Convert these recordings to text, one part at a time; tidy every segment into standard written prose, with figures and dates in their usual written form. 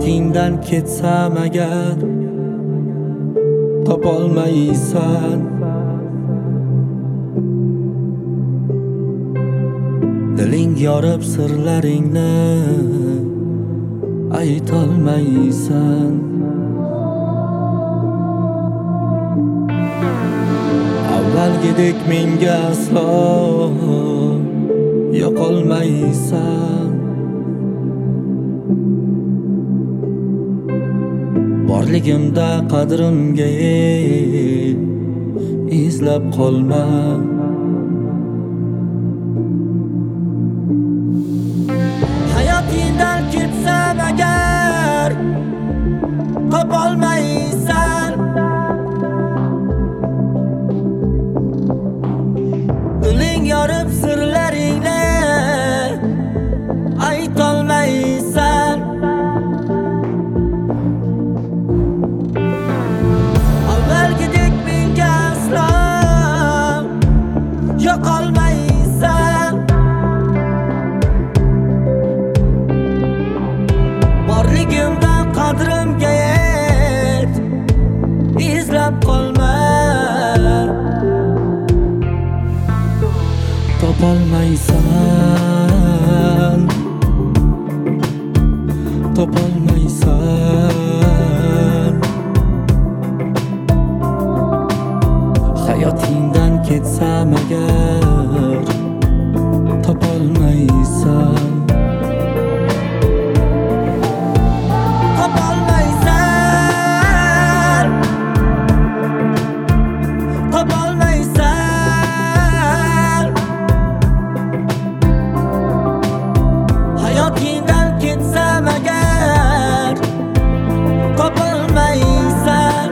hayotingdan ketsam agar topolmaysan. Diling yorib sirlaringni aytolmaysan. Avvalgidek menga aslo yoqolmaysan. Borligimda qadrimga izlab qolma. Hayotingdan ketsam agar topolmaysan. Diling yorib sirlaringni aytolmaysan. Avvalgidek menga aslo yoqolmaysan. Borligimda qadrimga yet, izlab qolma. Topolmaysan, topolmaysan. Hayotingdan ketsam agar topolmaysan. Topolmaysan, topolmaysan. Hayotingdan ketsam agar topolmaysan.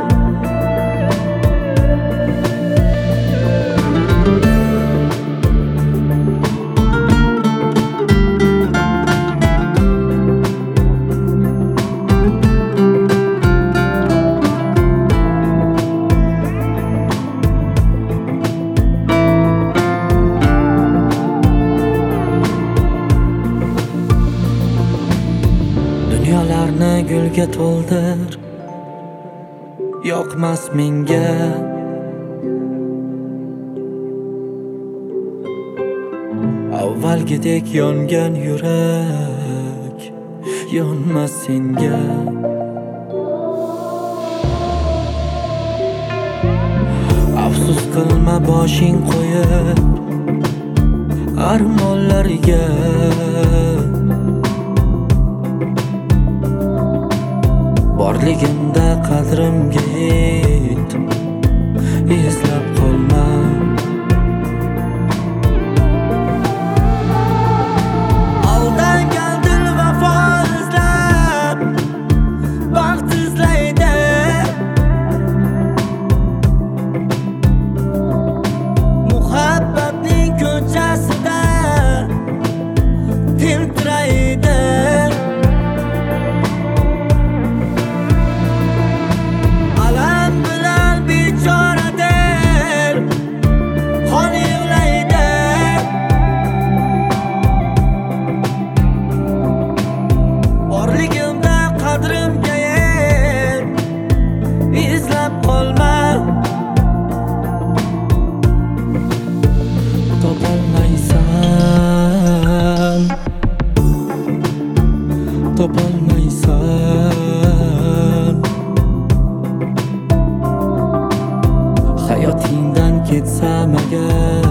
Dunyolarni gulga to'ldir, yoqmas menga. Avvalgidek yongan yurak yonmas senga. Afsus qilma boshing qo'yib armonlariga. Borligimda qadrimga yet, izlab qolma. Aldangan dil vafo izlab baxt izlaydi. Muhabbatning ko'chasida tentiraydi. Borligimda qadrimga yet, izlab qolma. Topolmaysan, topolmaysan. Hayotingdan ketsam agar